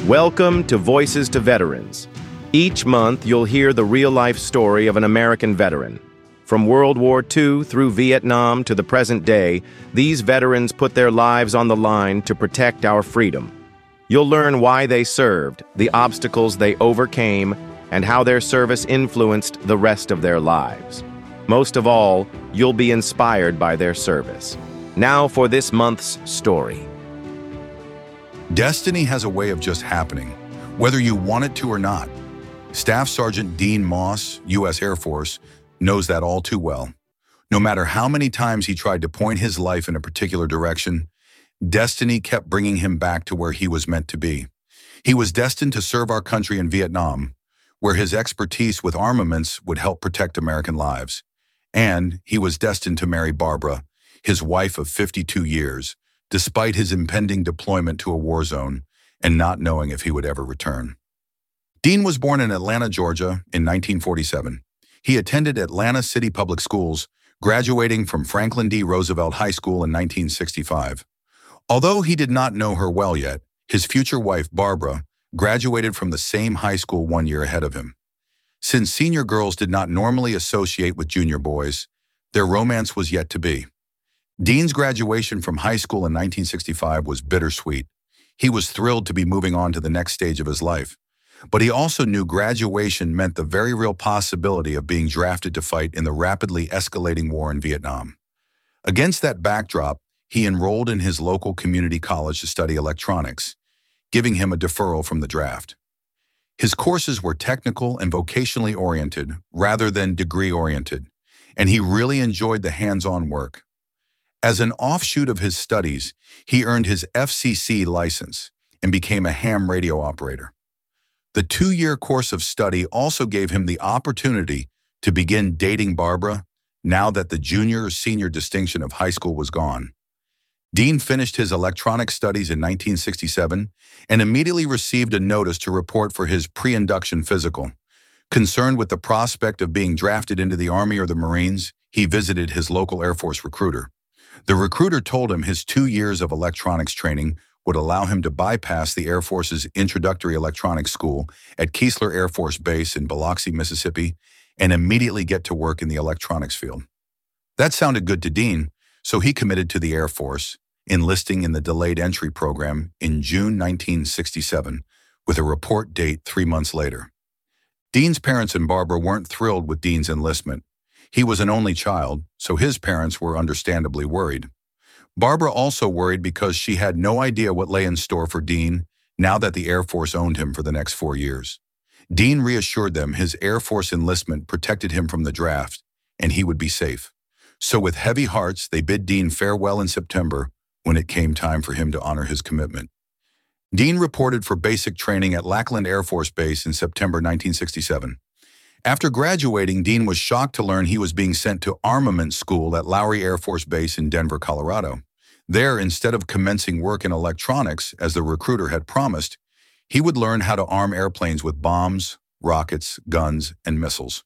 Welcome to Voices to Veterans. Each month, you'll hear the real-life story of an American veteran. From World War II through Vietnam to the present day, these veterans put their lives on the line to protect our freedom. You'll learn why they served, the obstacles they overcame, and how their service influenced the rest of their lives. Most of all, you'll be inspired by their service. Now for this month's story. Destiny has a way of just happening, whether you want it to or not. Staff Sergeant Dean Moss, U.S. Air Force, knows that all too well. No matter how many times he tried to point his life in a particular direction, destiny kept bringing him back to where he was meant to be. He was destined to serve our country in Vietnam, where his expertise with armaments would help protect American lives. And he was destined to marry Barbara, his wife of 52 years, despite his impending deployment to a war zone and not knowing if he would ever return. Dean was born in Atlanta, Georgia in 1947. He attended Atlanta City Public Schools, graduating from Franklin D. Roosevelt High School in 1965. Although he did not know her well yet, his future wife, Barbara, graduated from the same high school 1 year ahead of him. Since senior girls did not normally associate with junior boys, their romance was yet to be. Dean's graduation from high school in 1965 was bittersweet. He was thrilled to be moving on to the next stage of his life. But he also knew graduation meant the very real possibility of being drafted to fight in the rapidly escalating war in Vietnam. Against that backdrop, he enrolled in his local community college to study electronics, giving him a deferral from the draft. His courses were technical and vocationally oriented rather than degree-oriented, and he really enjoyed the hands-on work. As an offshoot of his studies, he earned his FCC license and became a ham radio operator. The 2-year course of study also gave him the opportunity to begin dating Barbara now that the junior-senior distinction of high school was gone. Dean finished his electronics studies in 1967 and immediately received a notice to report for his pre-induction physical. Concerned with the prospect of being drafted into the Army or the Marines, he visited his local Air Force recruiter. The recruiter told him his 2 years of electronics training would allow him to bypass the Air Force's introductory electronics school at Keesler Air Force Base in Biloxi, Mississippi, and immediately get to work in the electronics field. That sounded good to Dean, so he committed to the Air Force, enlisting in the delayed entry program in June 1967, with a report date 3 months later. Dean's parents and Barbara weren't thrilled with Dean's enlistment. He was an only child, so his parents were understandably worried. Barbara also worried because she had no idea what lay in store for Dean now that the Air Force owned him for the next 4 years. Dean reassured them his Air Force enlistment protected him from the draft, and he would be safe. So with heavy hearts, they bid Dean farewell in September when it came time for him to honor his commitment. Dean reported for basic training at Lackland Air Force Base in September 1967. After graduating, Dean was shocked to learn he was being sent to armament school at Lowry Air Force Base in Denver, Colorado. There, instead of commencing work in electronics, as the recruiter had promised, he would learn how to arm airplanes with bombs, rockets, guns, and missiles.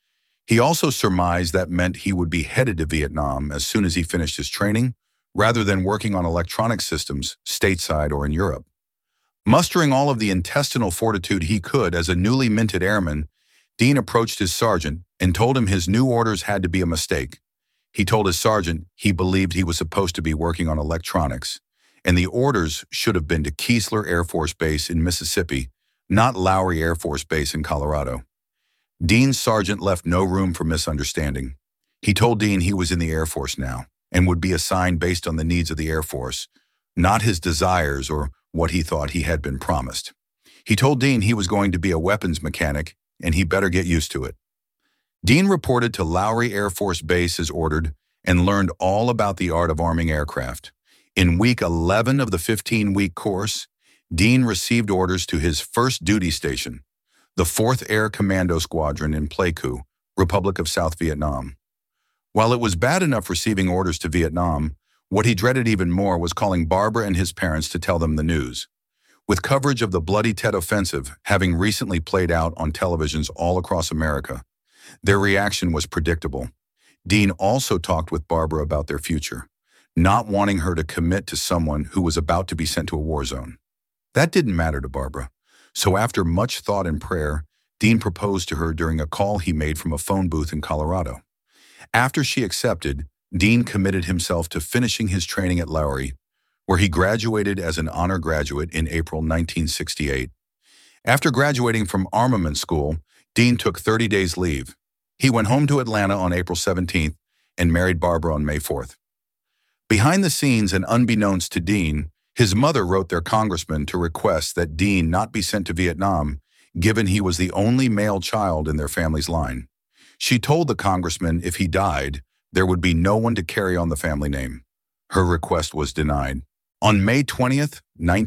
He also surmised that meant he would be headed to Vietnam as soon as he finished his training, rather than working on electronic systems stateside or in Europe. Mustering all of the intestinal fortitude he could as a newly minted airman, Dean approached his sergeant and told him his new orders had to be a mistake. He told his sergeant he believed he was supposed to be working on electronics, and the orders should have been to Keesler Air Force Base in Mississippi, not Lowry Air Force Base in Colorado. Dean's sergeant left no room for misunderstanding. He told Dean he was in the Air Force now and would be assigned based on the needs of the Air Force, not his desires or what he thought he had been promised. He told Dean he was going to be a weapons mechanic and he better get used to it. Dean reported to Lowry Air Force Base as ordered and learned all about the art of arming aircraft. In week 11 of the 15-week course, Dean received orders to his first duty station, the 4th Air Commando Squadron in Pleiku, Republic of South Vietnam. While it was bad enough receiving orders to Vietnam, what he dreaded even more was calling Barbara and his parents to tell them the news. With coverage of the Bloody Tet Offensive having recently played out on televisions all across America, their reaction was predictable. Dean also talked with Barbara about their future, not wanting her to commit to someone who was about to be sent to a war zone. That didn't matter to Barbara. So after much thought and prayer, Dean proposed to her during a call he made from a phone booth in Colorado. After she accepted, Dean committed himself to finishing his training at Lowry, where he graduated as an honor graduate in April 1968. After graduating from armament school, Dean took 30 days leave. He went home to Atlanta on April 17th and married Barbara on May 4th. Behind the scenes and unbeknownst to Dean, his mother wrote their congressman to request that Dean not be sent to Vietnam, given he was the only male child in their family's line. She told the congressman if he died, there would be no one to carry on the family name. Her request was denied. On May 20th,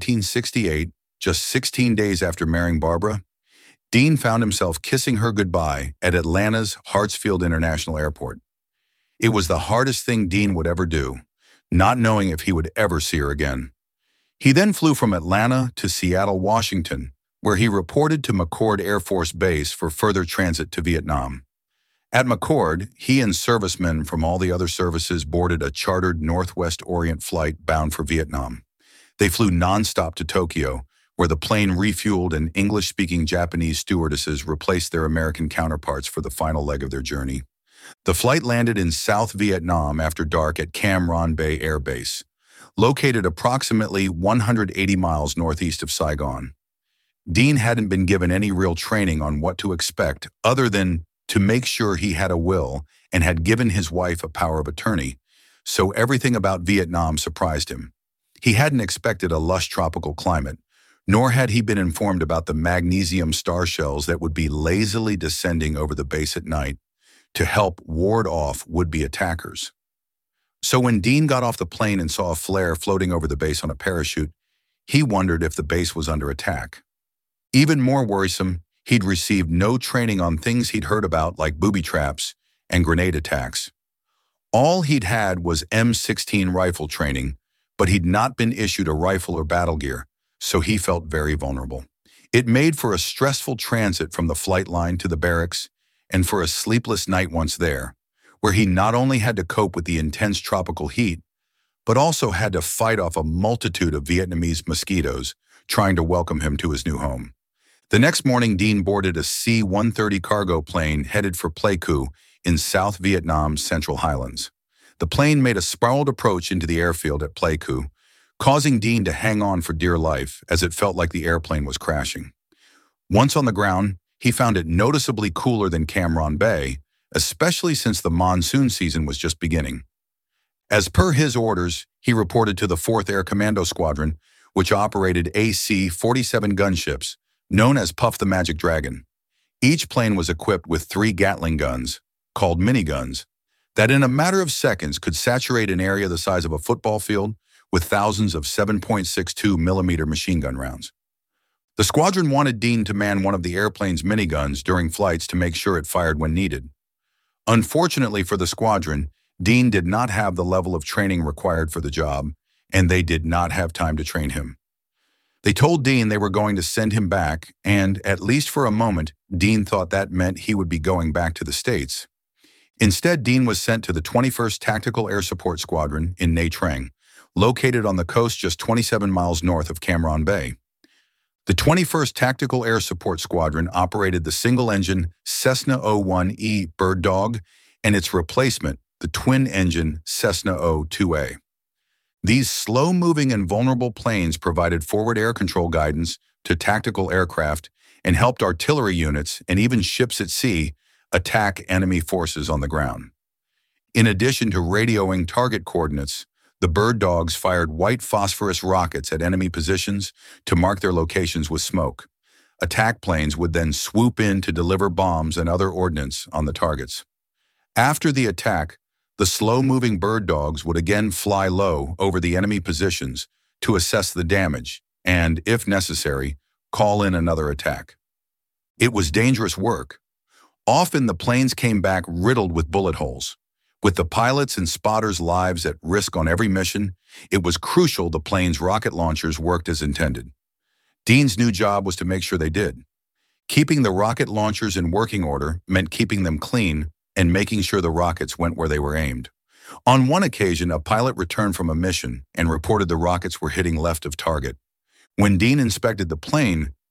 1968, just 16 days after marrying Barbara, Dean found himself kissing her goodbye at Atlanta's Hartsfield International Airport. It was the hardest thing Dean would ever do, not knowing if he would ever see her again. He then flew from Atlanta to Seattle, Washington, where he reported to McChord Air Force Base for further transit to Vietnam. At McChord, he and servicemen from all the other services boarded a chartered Northwest Orient flight bound for Vietnam. They flew nonstop to Tokyo, where the plane refueled and English-speaking Japanese stewardesses replaced their American counterparts for the final leg of their journey. The flight landed in South Vietnam after dark at Cam Ranh Bay Air Base, located approximately 180 miles northeast of Saigon. Dean hadn't been given any real training on what to expect other than to make sure he had a will and had given his wife a power of attorney, so everything about Vietnam surprised him. He hadn't expected a lush tropical climate, nor had he been informed about the magnesium star shells that would be lazily descending over the base at night to help ward off would-be attackers. So when Dean got off the plane and saw a flare floating over the base on a parachute, he wondered if the base was under attack. Even more worrisome, he'd received no training on things he'd heard about like booby traps and grenade attacks. All he'd had was M16 rifle training, but he'd not been issued a rifle or battle gear, so he felt very vulnerable. It made for a stressful transit from the flight line to the barracks and for a sleepless night once there, where he not only had to cope with the intense tropical heat, but also had to fight off a multitude of Vietnamese mosquitoes trying to welcome him to his new home. The next morning, Dean boarded a C-130 cargo plane headed for Pleiku in South Vietnam's Central Highlands. The plane made a spiraled approach into the airfield at Pleiku, causing Dean to hang on for dear life as it felt like the airplane was crashing. Once on the ground, he found it noticeably cooler than Cam Ranh Bay, especially since the monsoon season was just beginning. As per his orders, he reported to the 4th Air Commando Squadron, which operated AC-47 gunships, known as Puff the Magic Dragon. Each plane was equipped with 3 Gatling guns, called miniguns, that in a matter of seconds could saturate an area the size of a football field with thousands of 7.62 millimeter machine gun rounds. The squadron wanted Dean to man one of the airplane's miniguns during flights to make sure it fired when needed. Unfortunately for the squadron, Dean did not have the level of training required for the job, and they did not have time to train him. They told Dean they were going to send him back, and at least for a moment, Dean thought that meant he would be going back to the States. Instead, Dean was sent to the 21st Tactical Air Support Squadron in Nha Trang, located on the coast just 27 miles north of Cam Ranh Bay. The 21st Tactical Air Support Squadron operated the single-engine Cessna O-1E Bird Dog and its replacement, the twin-engine Cessna O-2A. These slow-moving and vulnerable planes provided forward air control guidance to tactical aircraft and helped artillery units and even ships at sea attack enemy forces on the ground. In addition to radioing target coordinates, the Bird Dogs fired white phosphorus rockets at enemy positions to mark their locations with smoke. Attack planes would then swoop in to deliver bombs and other ordnance on the targets. After the attack, the slow-moving Bird Dogs would again fly low over the enemy positions to assess the damage and, if necessary, call in another attack. It was dangerous work. Often the planes came back riddled with bullet holes. With the pilots' and spotters' lives at risk on every mission, it was crucial the plane's rocket launchers worked as intended. Dean's new job was to make sure they did. Keeping the rocket launchers in working order meant keeping them clean and making sure the rockets went where they were aimed. On one occasion, a pilot returned from a mission and reported the rockets were hitting left of target. When Dean inspected the plane,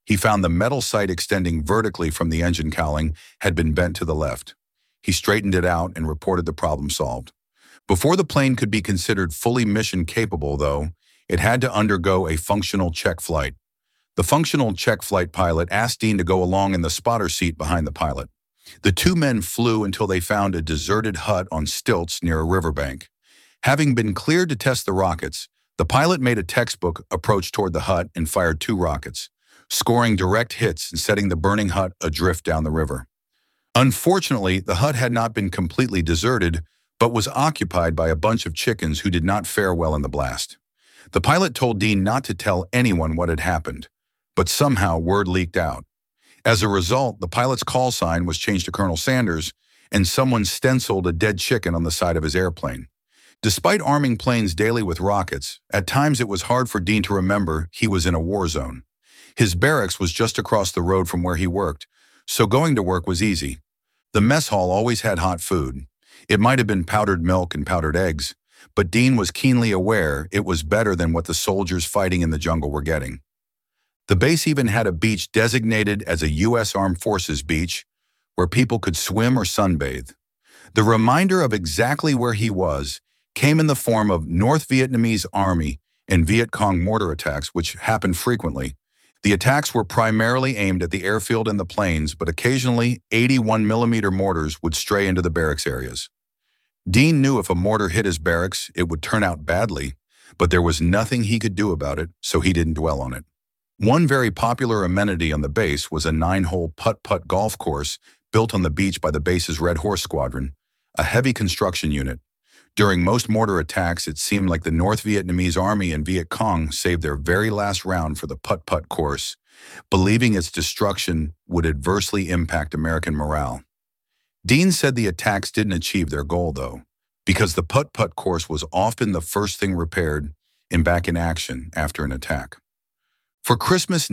He found the metal sight extending vertically from the engine cowling had been bent to the left. He straightened it out and reported the problem solved. Before the plane could be considered fully mission capable, though, it had to undergo a functional check flight. The functional check flight pilot asked Dean to go along in the spotter seat behind the pilot. The two men flew until they found a deserted hut on stilts near a riverbank. Having been cleared to test the rockets, the pilot made a textbook approach toward the hut and fired 2 rockets, scoring direct hits and setting the burning hut adrift down the river. Unfortunately, the hut had not been completely deserted, but was occupied by a bunch of chickens who did not fare well in the blast. The pilot told Dean not to tell anyone what had happened, but somehow word leaked out. As a result, the pilot's call sign was changed to Colonel Sanders, and someone stenciled a dead chicken on the side of his airplane. Despite arming planes daily with rockets, at times it was hard for Dean to remember he was in a war zone. His barracks was just across the road from where he worked, so going to work was easy. The mess hall always had hot food. It might have been powdered milk and powdered eggs, but Dean was keenly aware it was better than what the soldiers fighting in the jungle were getting. The base even had a beach designated as a U.S. Armed Forces beach where people could swim or sunbathe. The reminder of exactly where he was came in the form of North Vietnamese Army and Viet Cong mortar attacks, which happened frequently. The attacks were primarily aimed at the airfield and the planes, but occasionally 81mm mortars would stray into the barracks areas. Dean knew if a mortar hit his barracks, it would turn out badly, but there was nothing he could do about it, so he didn't dwell on it. One very popular amenity on the base was a 9-hole putt-putt golf course built on the beach by the base's Red Horse Squadron, a heavy construction unit. During most mortar attacks, it seemed like the North Vietnamese Army and Viet Cong saved their very last round for the putt-putt course, believing its destruction would adversely impact American morale. Dean said the attacks didn't achieve their goal, though, because the putt-putt course was often the first thing repaired and back in action after an attack. For Christmas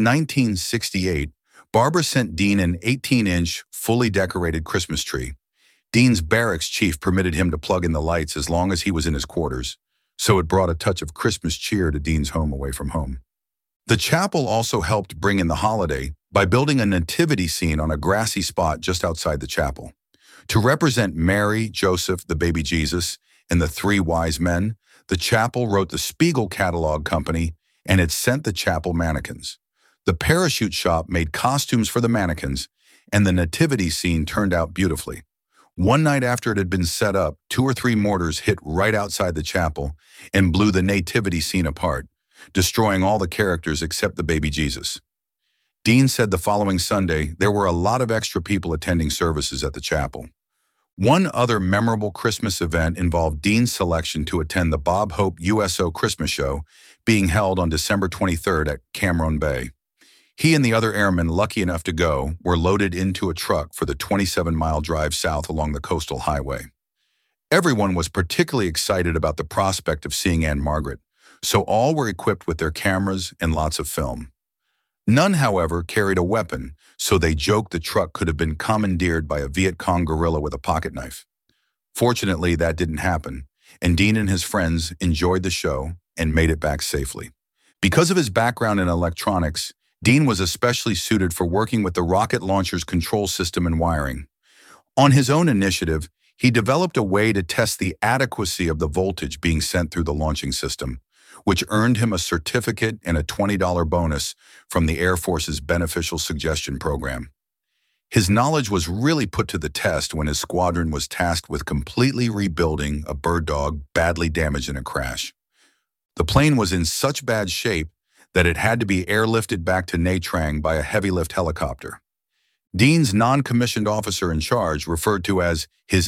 1968, Barbara sent Dean an 18-inch, fully decorated Christmas tree. Dean's barracks chief permitted him to plug in the lights as long as he was in his quarters, so it brought a touch of Christmas cheer to Dean's home away from home. The chapel also helped bring in the holiday by building a nativity scene on a grassy spot just outside the chapel. To represent Mary, Joseph, the baby Jesus, and the 3 wise men, the chapel wrote the Spiegel Catalog Company, and it sent the chapel mannequins. The parachute shop made costumes for the mannequins, and the nativity scene turned out beautifully. One night after it had been set up, 2 or 3 mortars hit right outside the chapel and blew the nativity scene apart, destroying all the characters except the baby Jesus. Dean said the following Sunday there were a lot of extra people attending services at the chapel. One other memorable Christmas event involved Dean's selection to attend the Bob Hope USO Christmas Show being held on December 23rd at Cam Ranh Bay. He and the other airmen lucky enough to go were loaded into a truck for the 27-mile drive south along the coastal highway. Everyone was particularly excited about the prospect of seeing Anne Margaret, so all were equipped with their cameras and lots of film. None, however, carried a weapon, so they joked the truck could have been commandeered by a Viet Cong guerrilla with a pocket knife. Fortunately, that didn't happen, and Dean and his friends enjoyed the show and made it back safely. Because of his background in electronics, Dean was especially suited for working with the rocket launcher's control system and wiring. On his own initiative, he developed a way to test the adequacy of the voltage being sent through the launching system, which earned him a certificate and a $20 bonus from the Air Force's Beneficial Suggestion Program. His knowledge was really put to the test when his squadron was tasked with completely rebuilding a bird dog badly damaged in a crash. The plane was in such bad shape that it had to be airlifted back to Nha Trang by a heavy-lift helicopter. Dean's non-commissioned officer in charge, referred to as his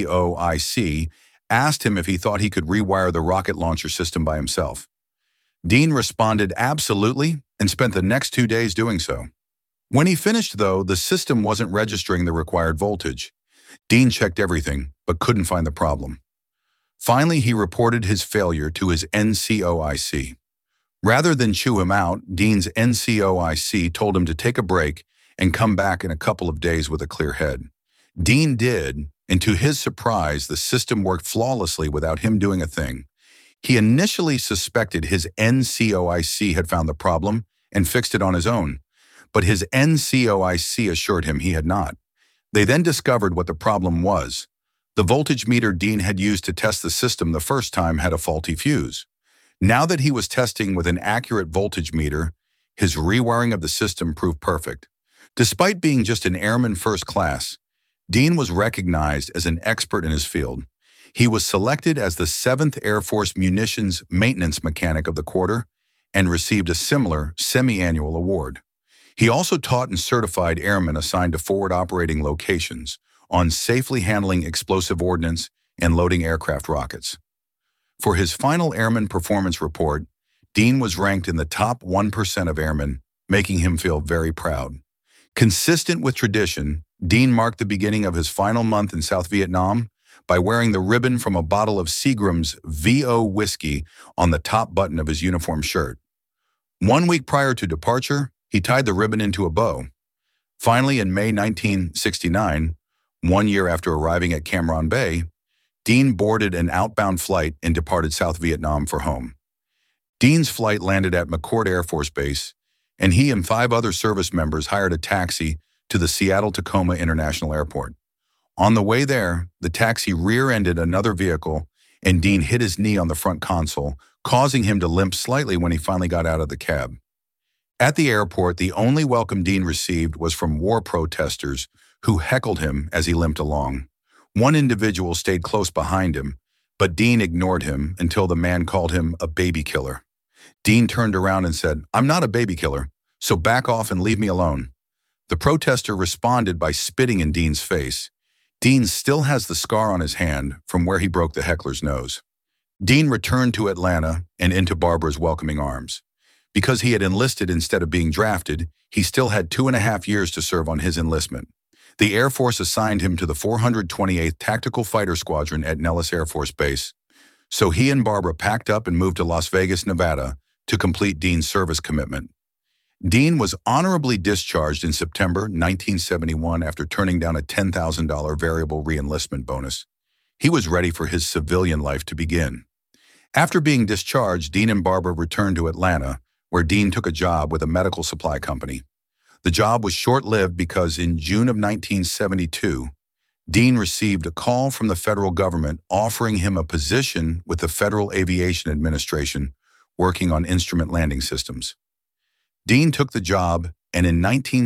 NCOIC, asked him if he thought he could rewire the rocket launcher system by himself. Dean responded absolutely and spent the next 2 days doing so. When he finished, though, the system wasn't registering the required voltage. Dean checked everything, but couldn't find the problem. Finally, he reported his failure to his NCOIC. Rather than chew him out, Dean's NCOIC told him to take a break and come back in a couple of days with a clear head. Dean did, and to his surprise, the system worked flawlessly without him doing a thing. He initially suspected his NCOIC had found the problem and fixed it on his own, but his NCOIC assured him he had not. They then discovered what the problem was. The voltage meter Dean had used to test the system the first time had a faulty fuse. Now that he was testing with an accurate voltage meter, his rewiring of the system proved perfect. Despite being just an airman first class, Dean was recognized as an expert in his field. He was selected as the 7th Air Force Munitions Maintenance Mechanic of the Quarter and received a similar semi-annual award. He also taught and certified airmen assigned to forward operating locations on safely handling explosive ordnance and loading aircraft rockets. For his final Airman Performance Report, Dean was ranked in the top 1% of airmen, making him feel very proud. Consistent with tradition, Dean marked the beginning of his final month in South Vietnam by wearing the ribbon from a bottle of Seagram's VO whiskey on the top button of his uniform shirt. 1 week prior to departure, he tied the ribbon into a bow. Finally, in May 1969, 1 year after arriving at Cam Ranh Bay, Dean boarded an outbound flight and departed South Vietnam for home. Dean's flight landed at McChord Air Force Base, and he and 5 other service members hired a taxi to the Seattle-Tacoma International Airport. On the way there, the taxi rear-ended another vehicle, and Dean hit his knee on the front console, causing him to limp slightly when he finally got out of the cab. At the airport, the only welcome Dean received was from war protesters who heckled him as he limped along. One individual stayed close behind him, but Dean ignored him until the man called him a baby killer. Dean turned around and said, "I'm not a baby killer, so back off and leave me alone." The protester responded by spitting in Dean's face. Dean still has the scar on his hand from where he broke the heckler's nose. Dean returned to Atlanta and into Barbara's welcoming arms. Because he had enlisted instead of being drafted, he still had 2.5 years to serve on his enlistment. The Air Force assigned him to the 428th Tactical Fighter Squadron at Nellis Air Force Base. So he and Barbara packed up and moved to Las Vegas, Nevada, to complete Dean's service commitment. Dean was honorably discharged in September 1971 after turning down a $10,000 variable re-enlistment bonus. He was ready for his civilian life to begin. After being discharged, Dean and Barbara returned to Atlanta, where Dean took a job with a medical supply company. The job was short-lived because in June of 1972, Dean received a call from the federal government offering him a position with the Federal Aviation Administration working on instrument landing systems. Dean took the job and in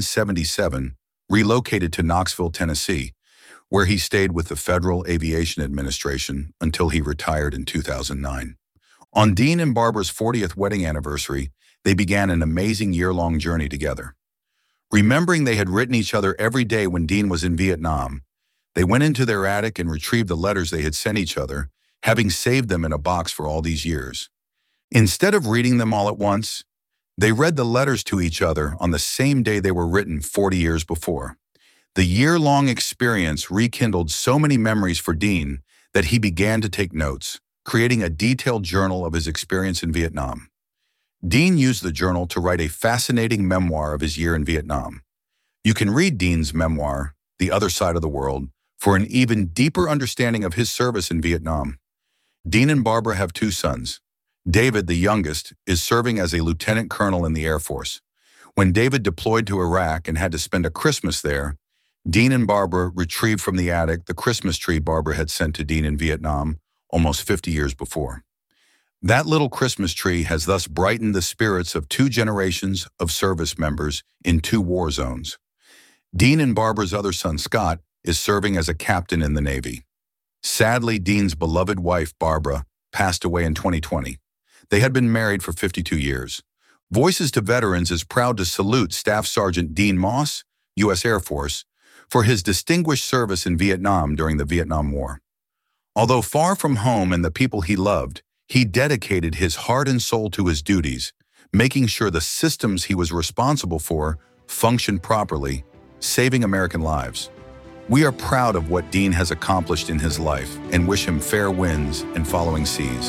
1977 relocated to Knoxville, Tennessee, where he stayed with the Federal Aviation Administration until he retired in 2009. On Dean and Barbara's 40th wedding anniversary, they began an amazing year-long journey together. Remembering they had written each other every day when Dean was in Vietnam, they went into their attic and retrieved the letters they had sent each other, having saved them in a box for all these years. Instead of reading them all at once, they read the letters to each other on the same day they were written 40 years before. The year-long experience rekindled so many memories for Dean that he began to take notes, creating a detailed journal of his experience in Vietnam. Dean used the journal to write a fascinating memoir of his year in Vietnam. You can read Dean's memoir, The Other Side of the World, for an even deeper understanding of his service in Vietnam. Dean and Barbara have 2 sons. David, the youngest, is serving as a lieutenant colonel in the Air Force. When David deployed to Iraq and had to spend a Christmas there, Dean and Barbara retrieved from the attic the Christmas tree Barbara had sent to Dean in Vietnam almost 50 years before. That little Christmas tree has thus brightened the spirits of 2 generations of service members in 2 war zones. Dean and Barbara's other son, Scott, is serving as a captain in the Navy. Sadly, Dean's beloved wife, Barbara, passed away in 2020. They had been married for 52 years. Voices to Veterans is proud to salute Staff Sergeant Dean Moss, U.S. Air Force, for his distinguished service in Vietnam during the Vietnam War. Although far from home and the people he loved, he dedicated his heart and soul to his duties, making sure the systems he was responsible for functioned properly, saving American lives. We are proud of what Dean has accomplished in his life and wish him fair winds and following seas.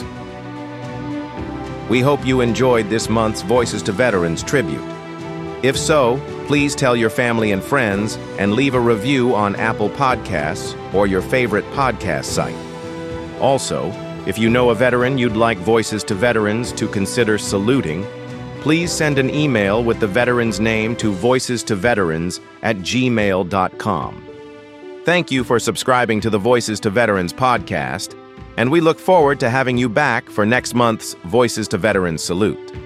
We hope you enjoyed this month's Voices to Veterans tribute. If so, please tell your family and friends and leave a review on Apple Podcasts or your favorite podcast site. Also, if you know a veteran you'd like Voices to Veterans to consider saluting, please send an email with the veteran's name to voicestoveterans@gmail.com. Thank you for subscribing to the Voices to Veterans podcast, and we look forward to having you back for next month's Voices to Veterans Salute.